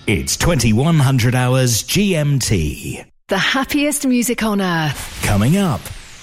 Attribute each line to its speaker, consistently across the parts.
Speaker 1: It's 2100 hours GMT.
Speaker 2: The happiest music on earth.
Speaker 1: Coming up.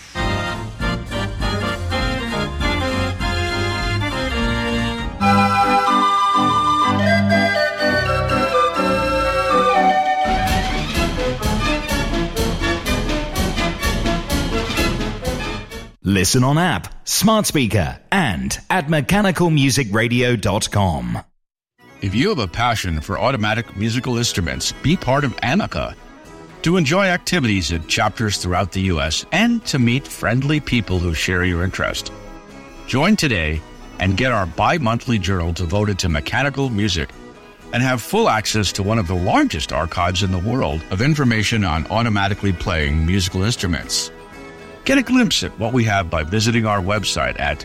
Speaker 1: Listen on app, smart speaker, and at mechanicalmusicradio.com.
Speaker 3: If you have a passion for automatic musical instruments, be part of Amica. To enjoy activities at chapters throughout the U.S. and to meet friendly people who share your interest. Join today and get our bi-monthly journal devoted to mechanical music and have full access to one of the largest archives in the world of information on automatically playing musical instruments. Get a glimpse at what we have by visiting our website at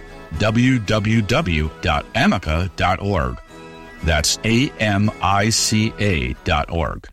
Speaker 3: www.amica.org. That's AMICA.org.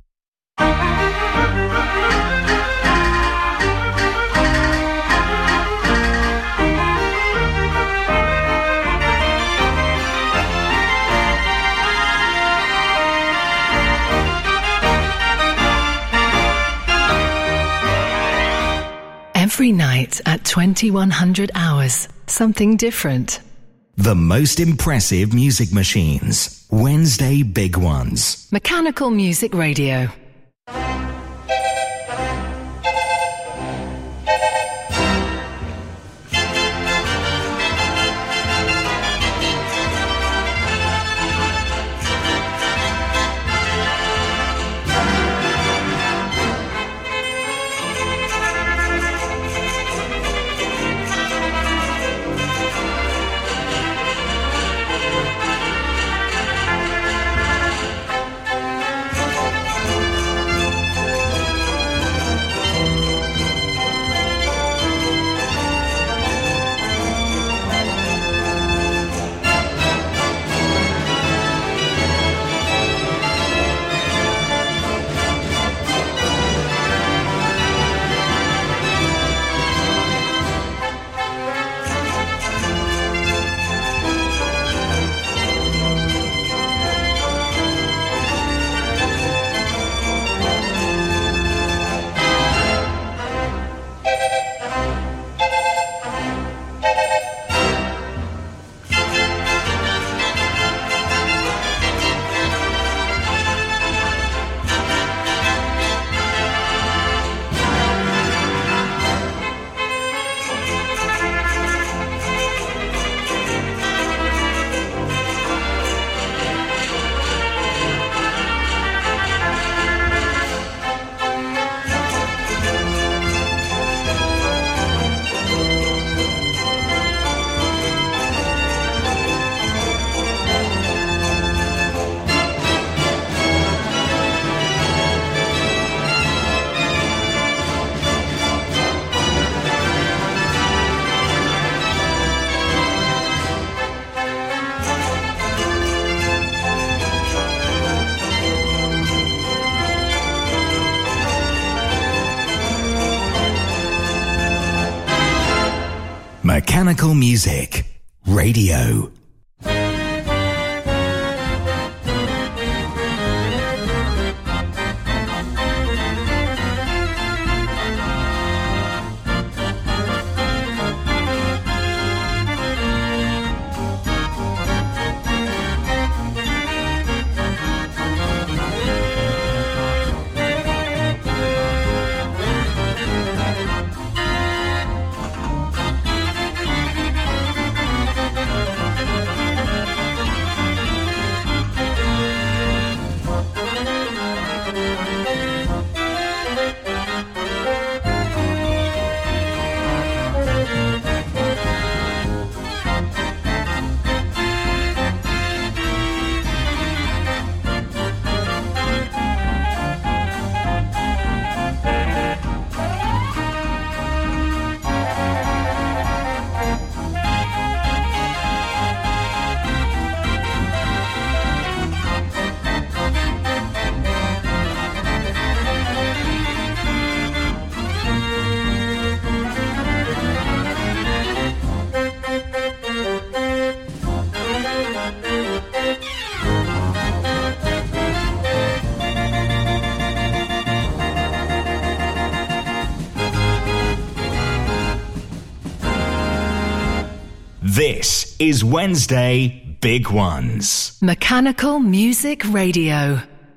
Speaker 2: Every night at 2100 hours, something different.
Speaker 1: The most impressive music machines. Wednesday Big Ones.
Speaker 2: Mechanical Music Radio.
Speaker 1: Mechanical Music Radio. This is Wednesday Big Ones.
Speaker 2: Mechanical Music Radio.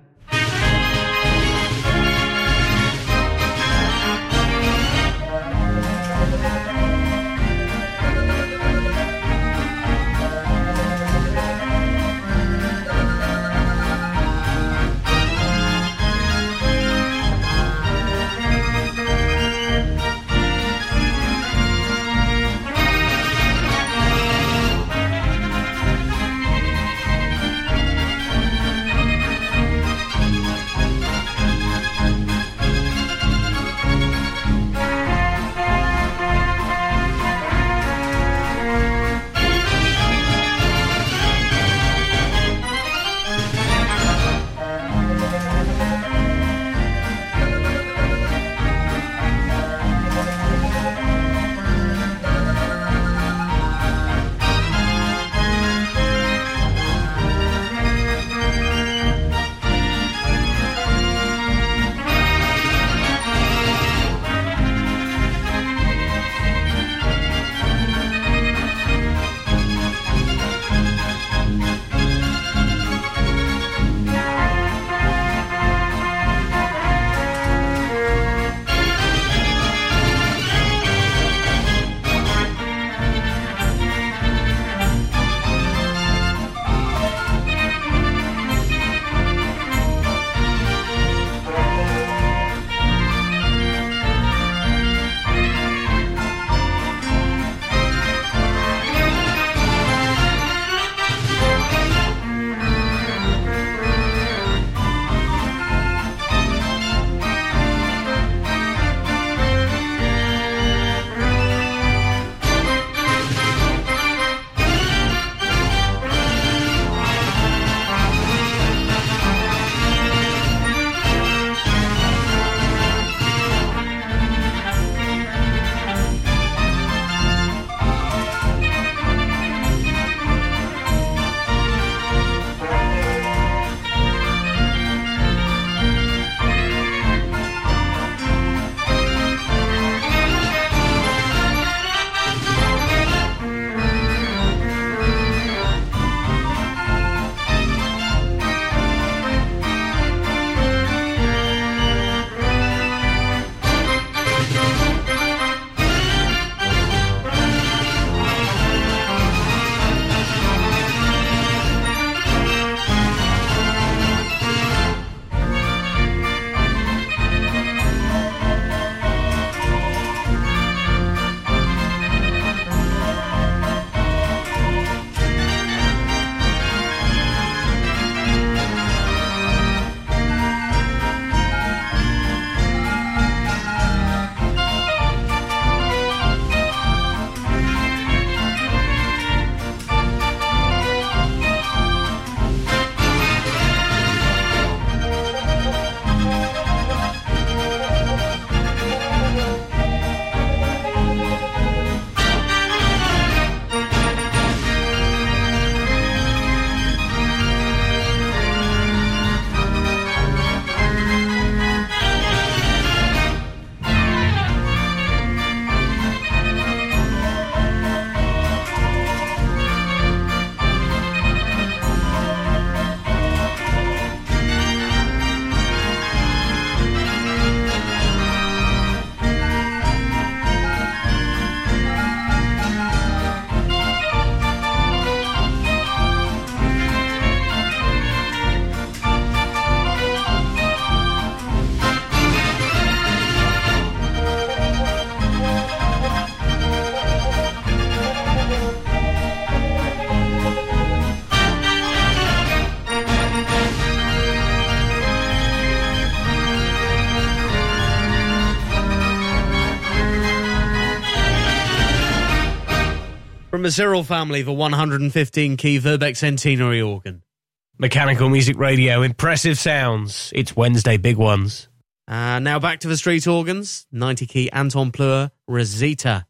Speaker 4: From the Cyril family, the 115-key Verbeck Centenary organ.
Speaker 5: Mechanical Music Radio, impressive sounds. It's Wednesday Big Ones.
Speaker 4: Now back to the street organs. 90-key Anton Pleur, Rosita.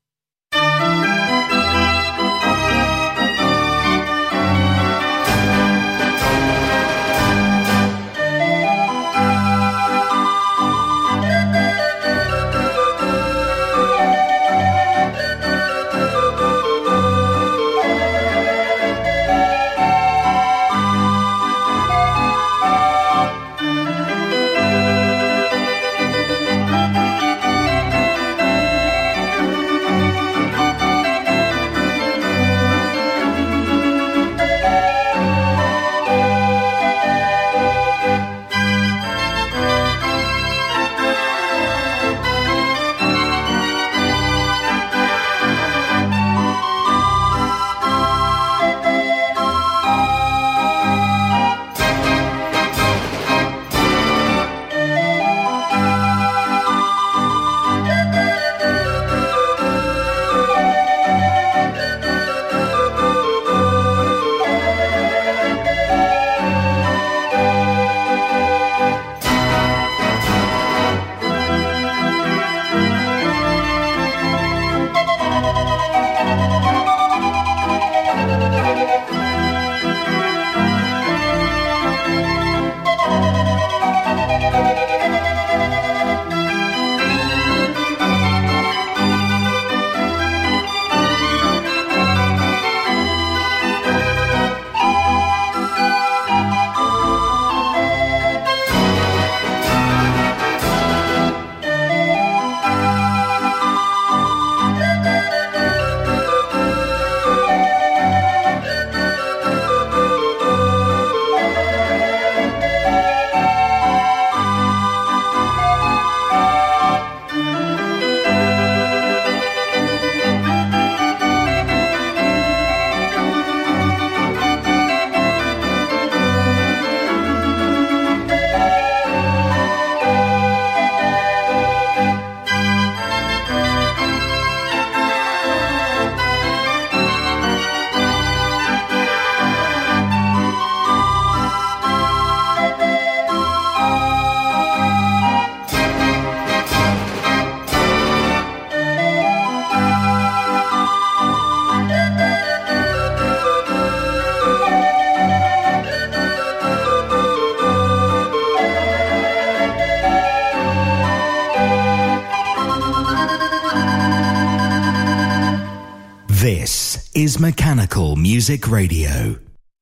Speaker 1: is Mechanical Music Radio.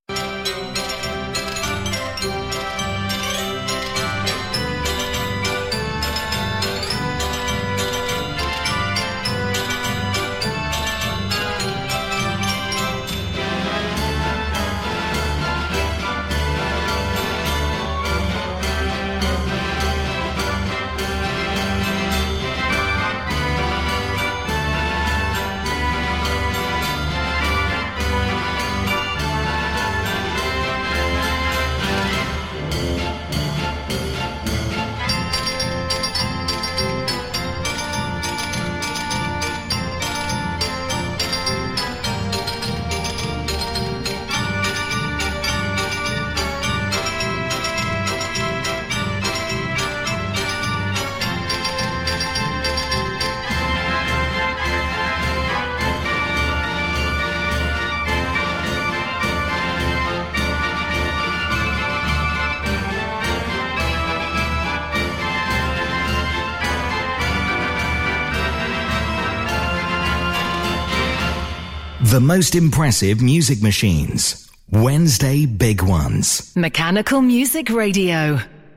Speaker 1: The most impressive music machines. Wednesday Big Ones.
Speaker 2: Mechanical Music Radio.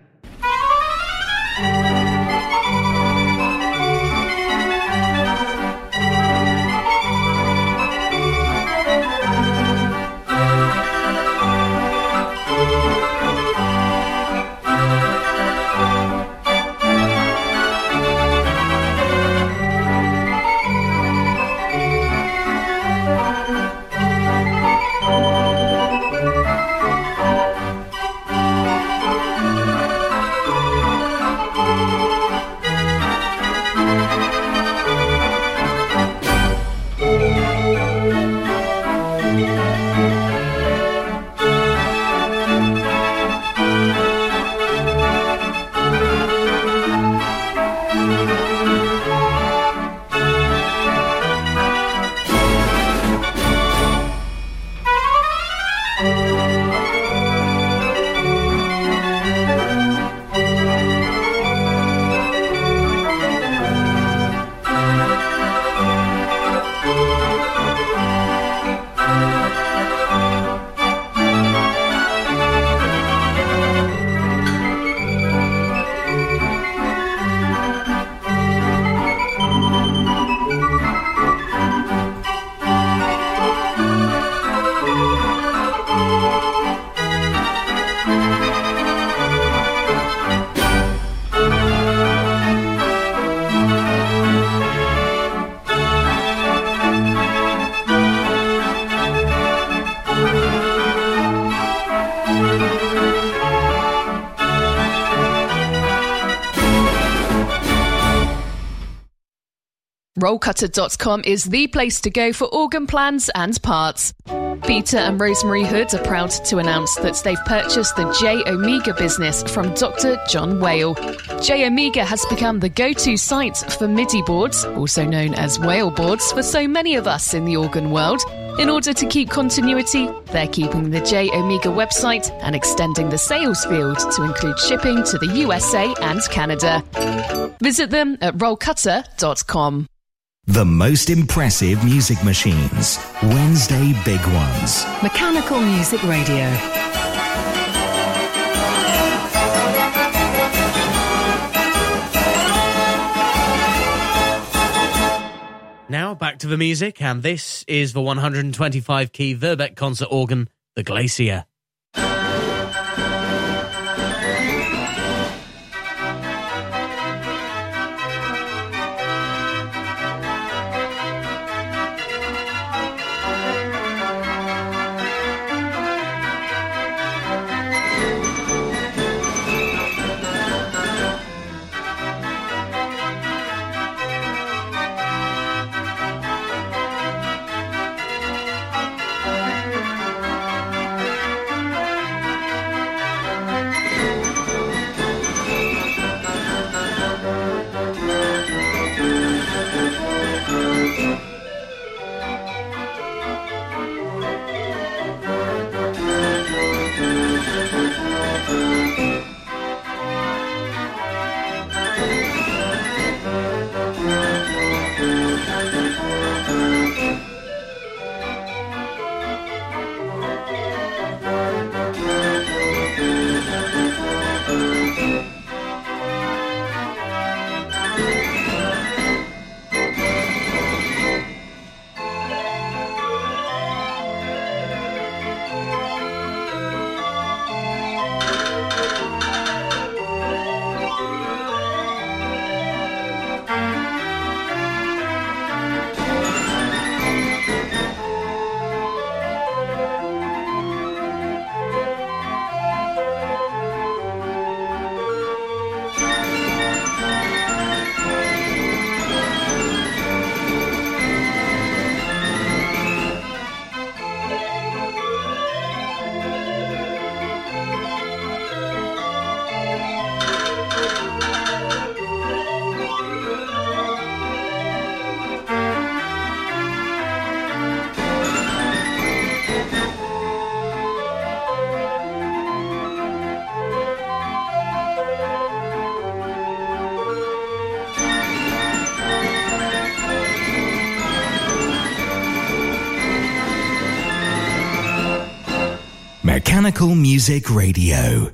Speaker 6: Rollcutter.com is the place to go for organ plans and parts. Peter and Rosemary Hood are proud to announce that they've purchased the J Omega business from Dr. John Whale. J Omega has become the go-to site for MIDI boards, also known as Whale boards, for so many of us in the organ world. In order to keep continuity, they're keeping the J Omega website and extending the sales field to include shipping to the USA and Canada. Visit them at rollcutter.com.
Speaker 1: The most impressive music machines. Wednesday Big Ones.
Speaker 2: Mechanical Music Radio.
Speaker 4: Now back to the music, and this is the 125-key Verbeeck concert organ, the Glacier.
Speaker 1: Mechanical Music Radio.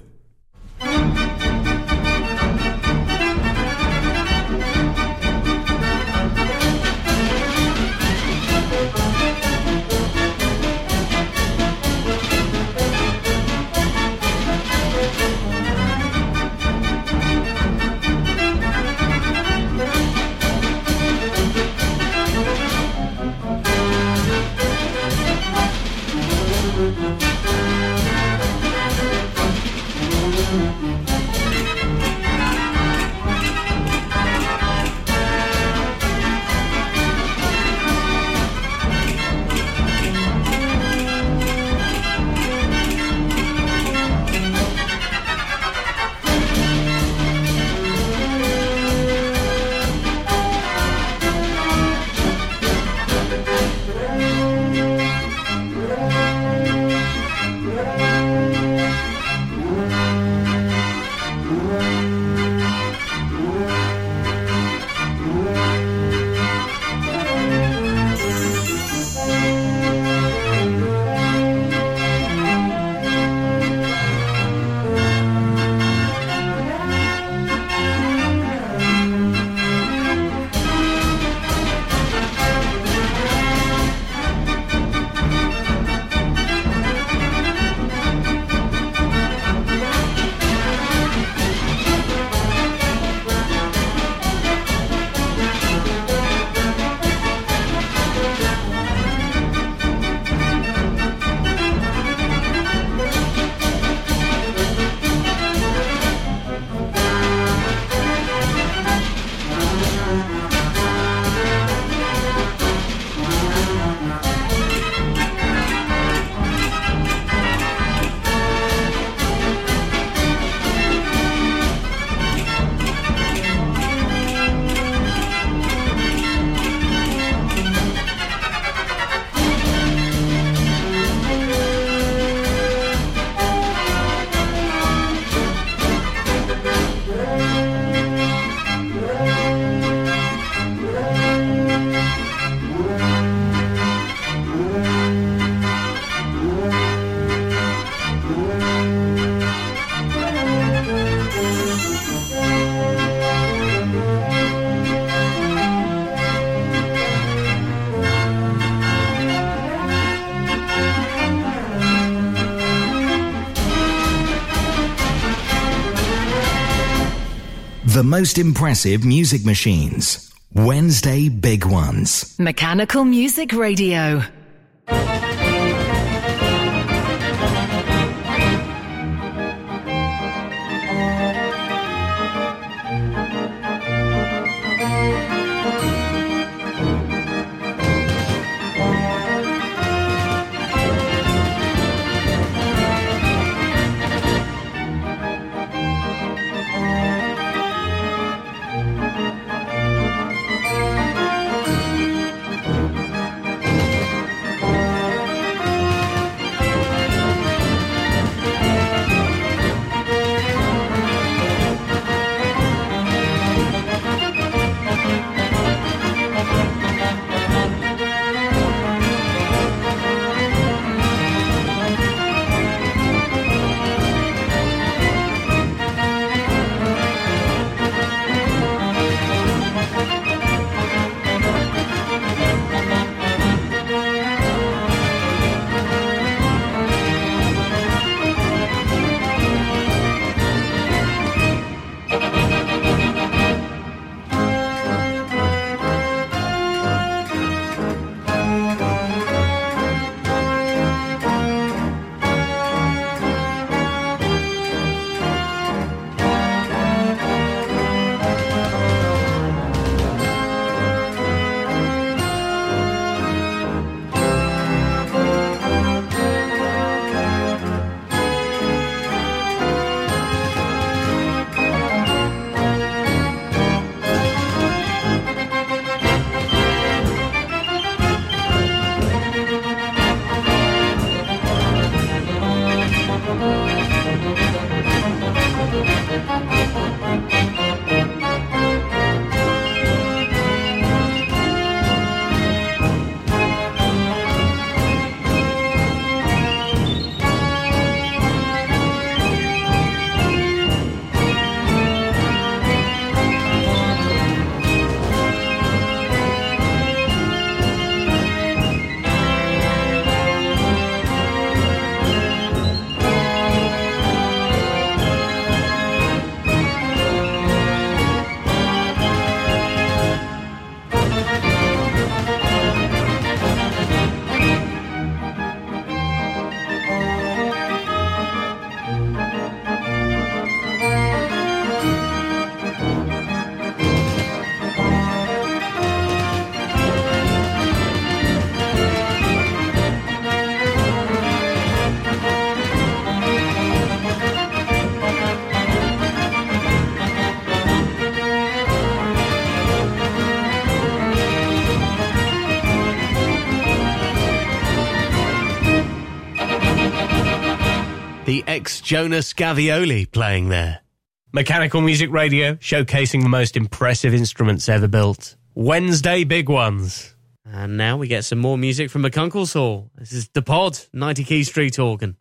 Speaker 1: The most impressive music machines. Wednesday Big Ones.
Speaker 2: Mechanical Music Radio.
Speaker 4: The ex-Jonas Gavioli playing there.
Speaker 5: Mechanical Music Radio, showcasing the most impressive instruments ever built. Wednesday Big Ones.
Speaker 4: And now we get some more music from McCunkle's Hall. This is The Pod, 90 Key Street organ.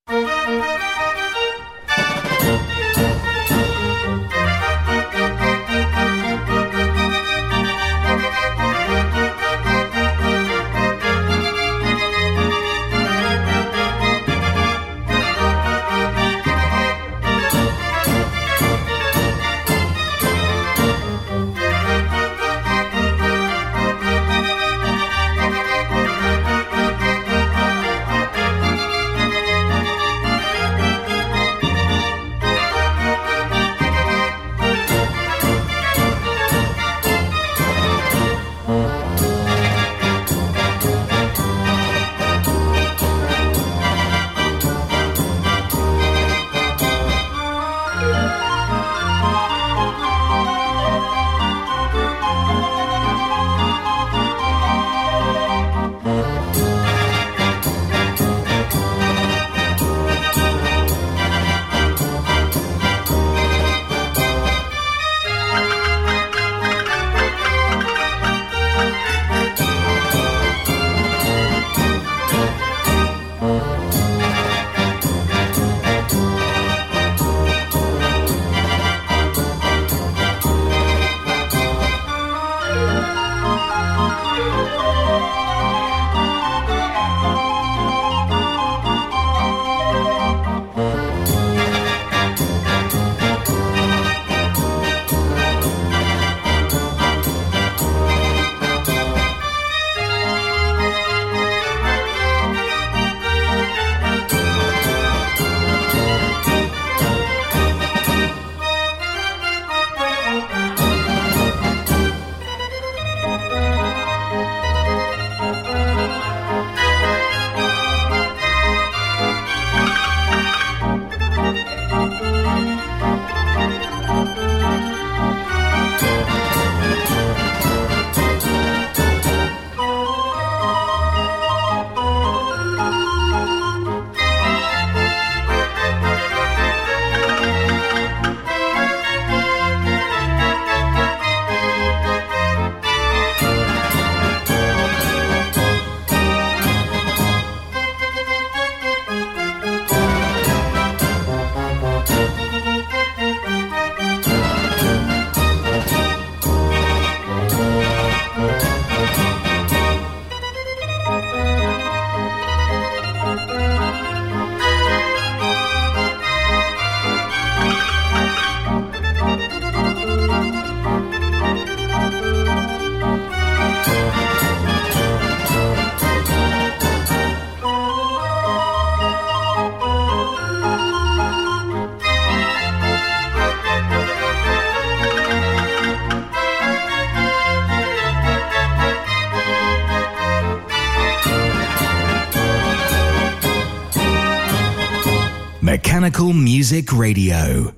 Speaker 1: Mechanical Music Radio.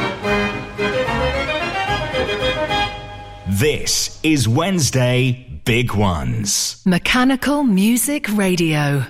Speaker 1: This is Wednesday big ones.
Speaker 2: Mechanical Music Radio.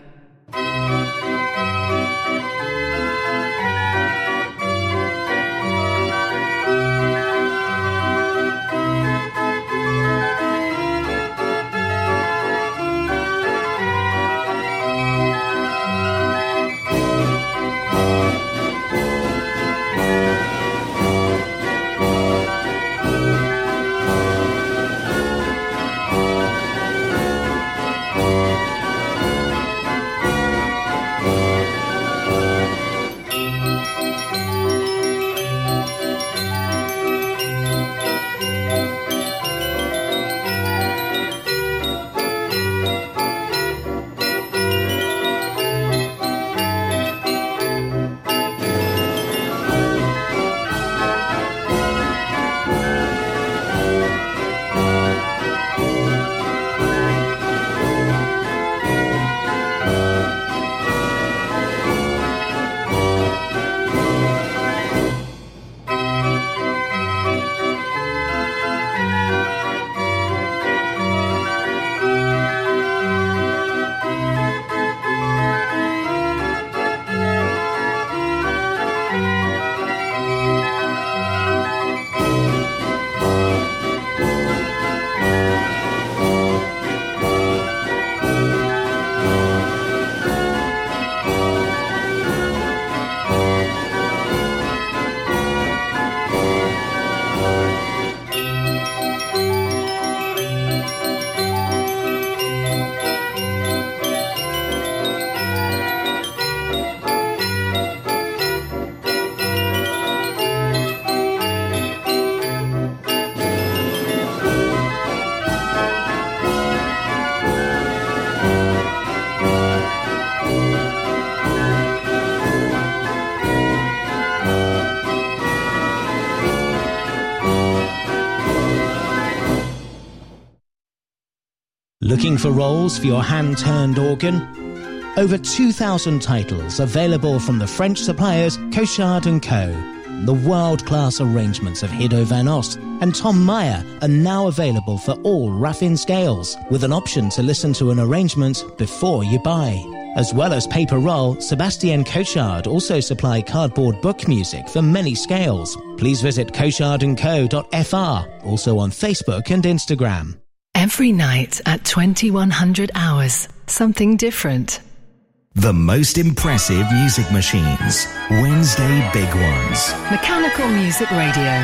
Speaker 7: Looking for rolls for your hand-turned organ? Over 2,000 titles available from the French suppliers Cochard & Co. The world-class arrangements of Hiddo van Ost and Tom Meyer are now available for all Raffin scales, with an option to listen to an arrangement before you buy. As well as paper roll, Sébastien Cochard also supply cardboard book music for many scales. Please visit cochardandco.fr, also on Facebook and Instagram.
Speaker 2: Every night at 2100 hours, something different.
Speaker 1: The most impressive music machines. Wednesday Big Ones.
Speaker 2: Mechanical Music Radio.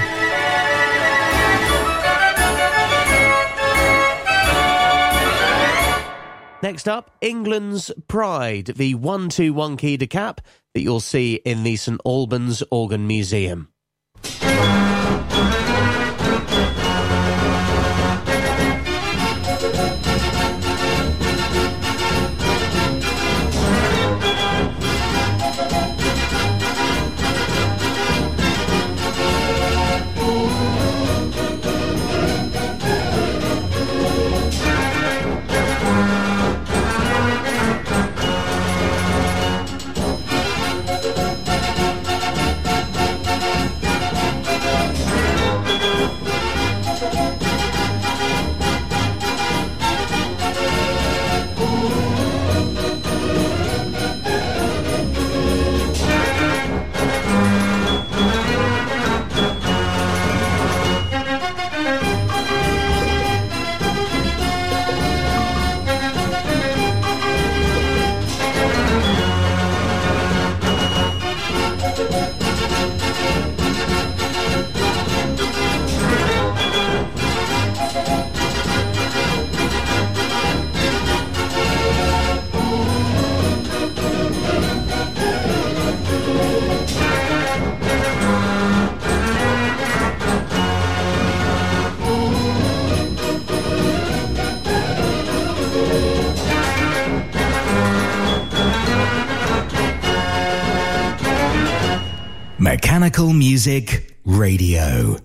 Speaker 4: Next up, England's Pride, the 1-2-1 key decap that you'll see in the St Albans Organ Museum.
Speaker 1: Mechanical Music Radio.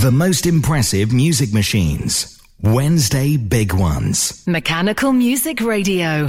Speaker 1: The most impressive music machines. Wednesday Big Ones.
Speaker 2: Mechanical Music Radio.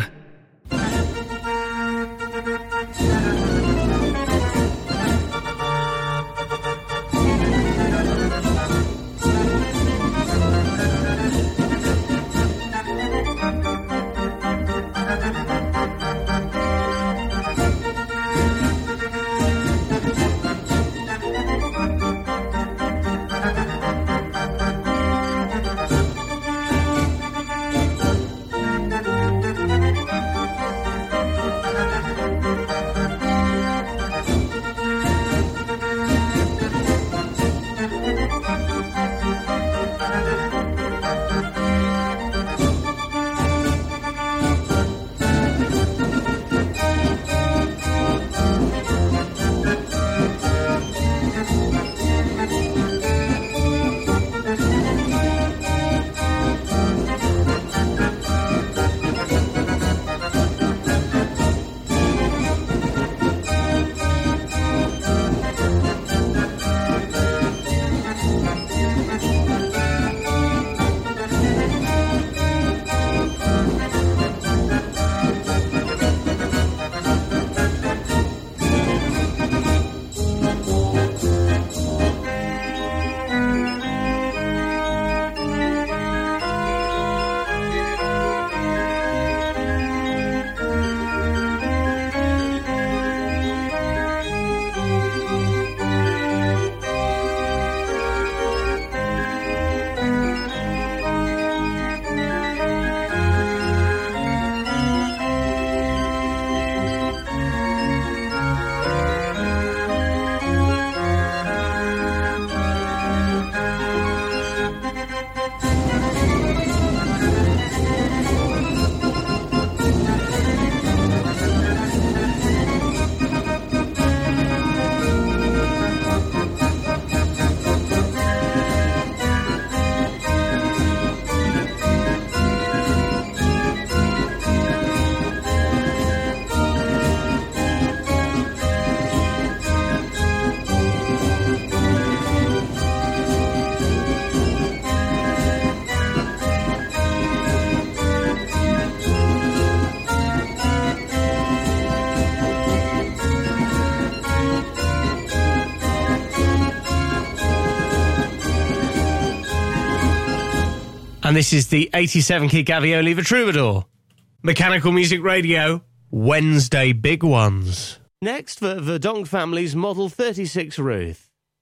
Speaker 5: And this is the 87-key Gavioli the Troubadour. Mechanical Music Radio, Wednesday Big Ones.
Speaker 4: Next for the Donk family's Model 36 Ruth.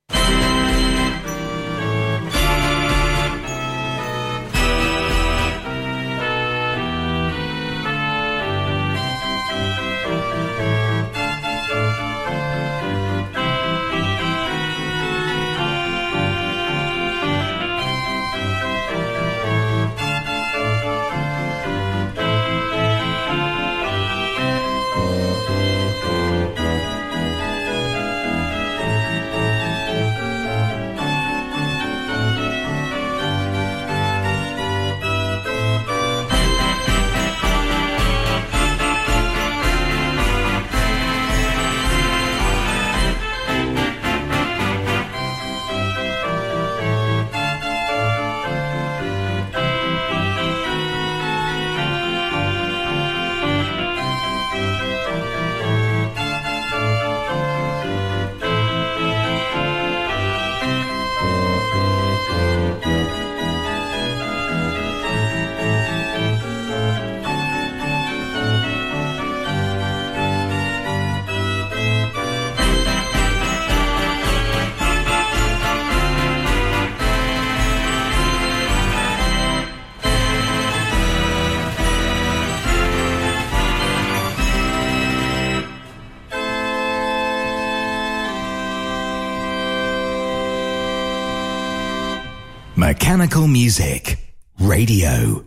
Speaker 1: Mechanical Music Radio.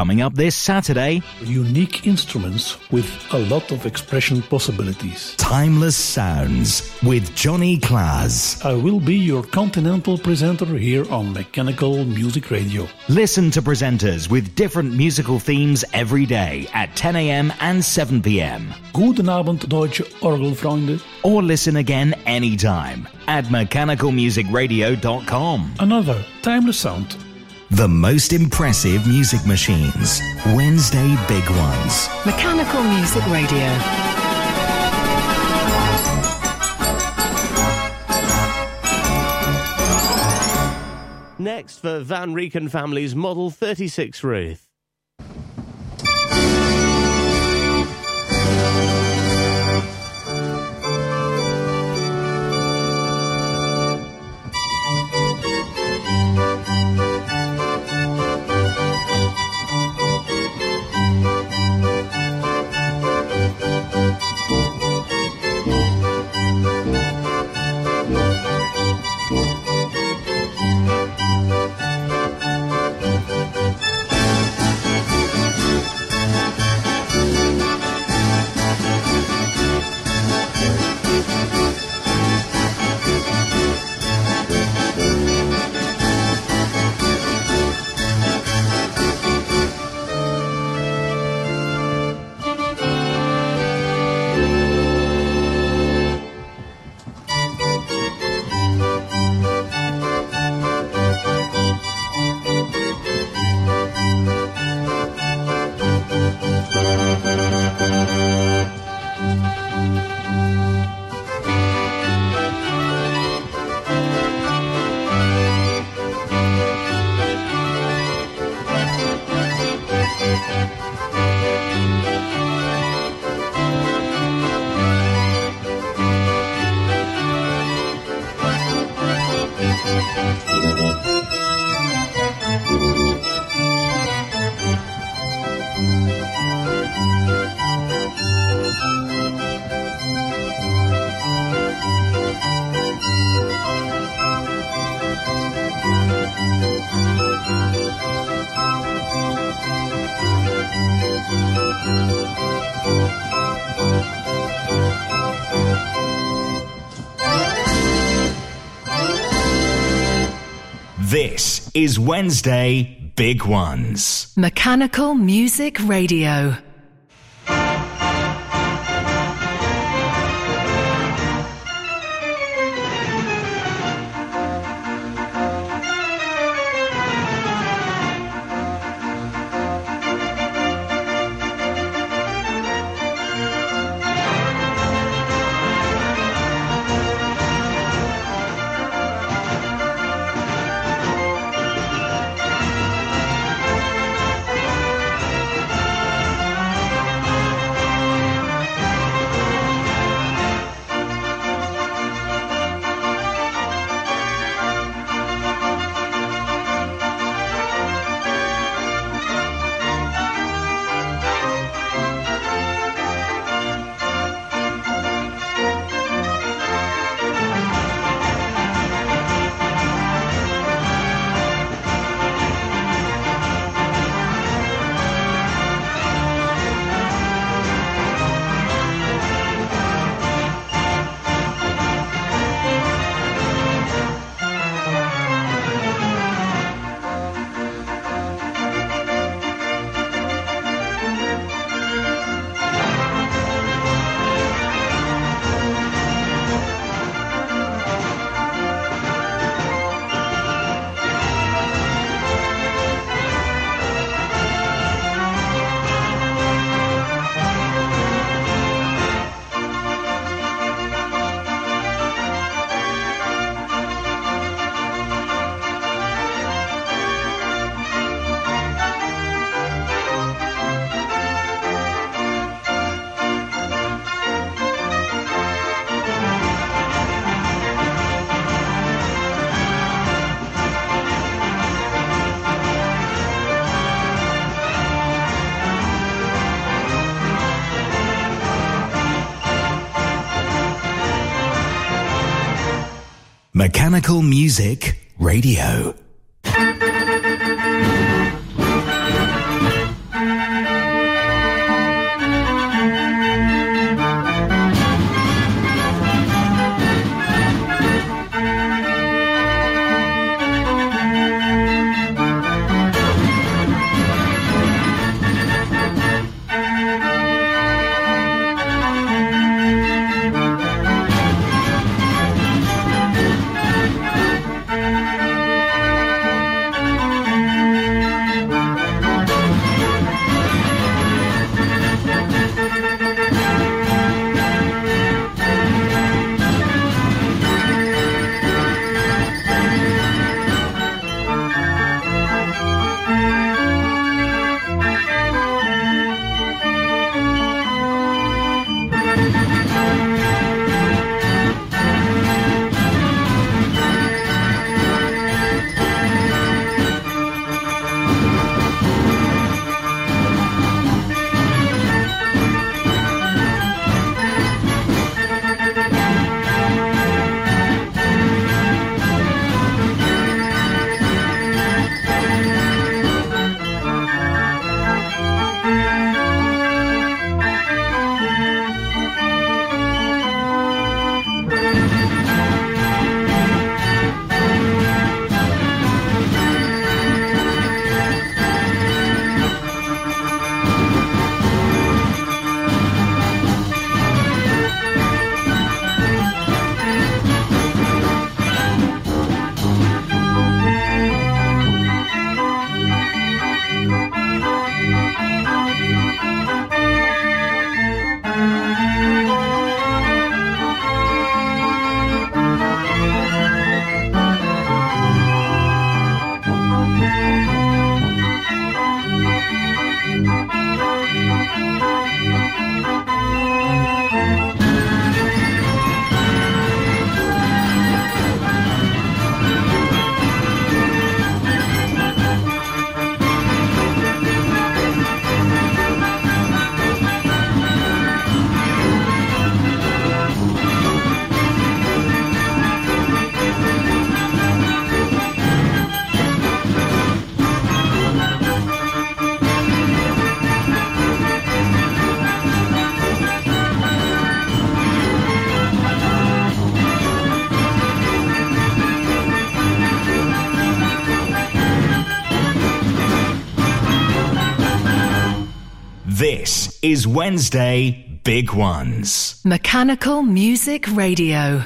Speaker 1: coming up this Saturday.
Speaker 8: Unique instruments with a lot of expression possibilities.
Speaker 1: Timeless Sounds with Johnny Claes.
Speaker 8: I will be your continental presenter here on Mechanical Music Radio.
Speaker 1: Listen to presenters with different musical themes every day at 10 a.m. and 7 p.m.
Speaker 8: Goedenavond, Deutsche Orgelfreunde.
Speaker 1: Or listen again anytime at mechanicalmusicradio.com.
Speaker 8: Another timeless sound.
Speaker 1: The most impressive music machines. Wednesday Big Ones.
Speaker 2: Mechanical Music Radio.
Speaker 4: Next for Van Rieken Family's Model 36 Ruth.
Speaker 1: This is Wednesday Big Ones.
Speaker 2: Mechanical Music Radio.
Speaker 1: Mechanical Music Radio. This is Wednesday Big Ones.
Speaker 2: Mechanical Music Radio.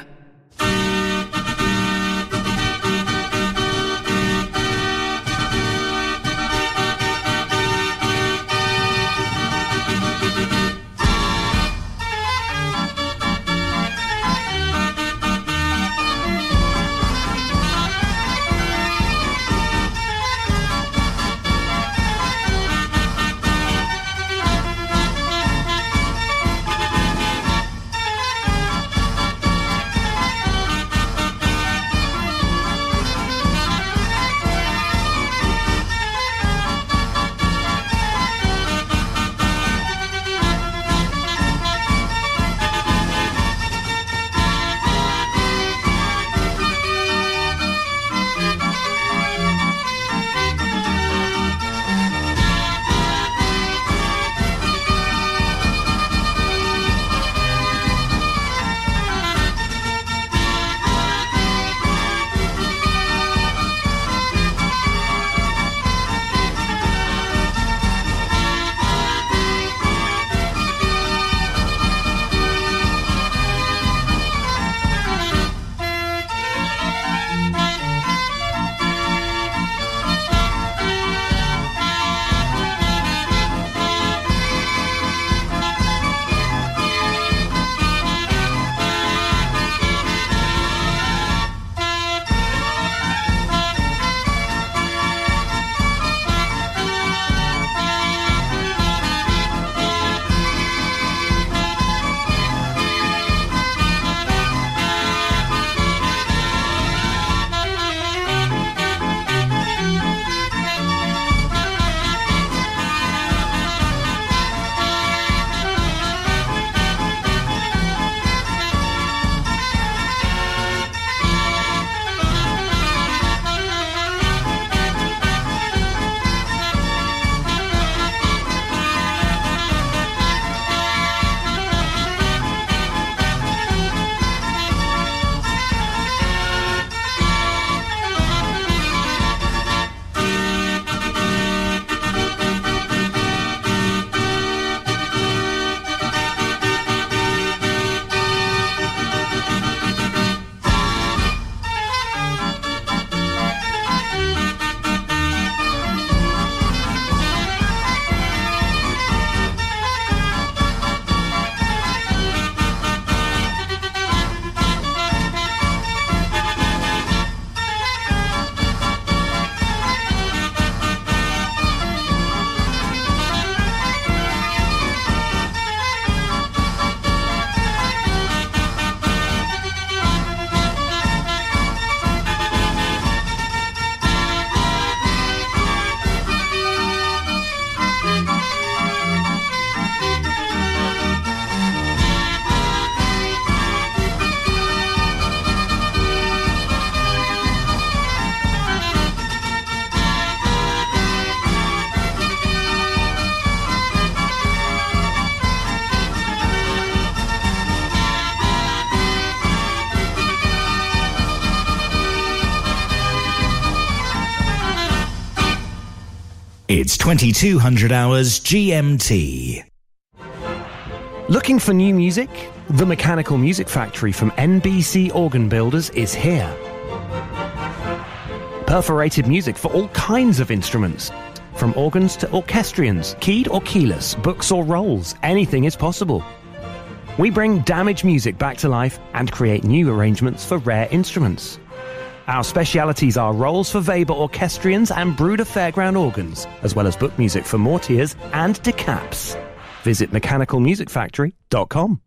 Speaker 1: It's 2200 hours GMT.
Speaker 9: Looking for new music? The Mechanical Music Factory from NBC Organ Builders is here. Perforated music for all kinds of instruments. From organs to orchestrions, keyed or keyless, books or rolls, anything is possible. We bring damaged music back to life and create new arrangements for rare instruments. Our specialities are rolls for Weber orchestrions and Bruder Fairground organs, as well as book music for Mortiers and decaps. Visit mechanicalmusicfactory.com.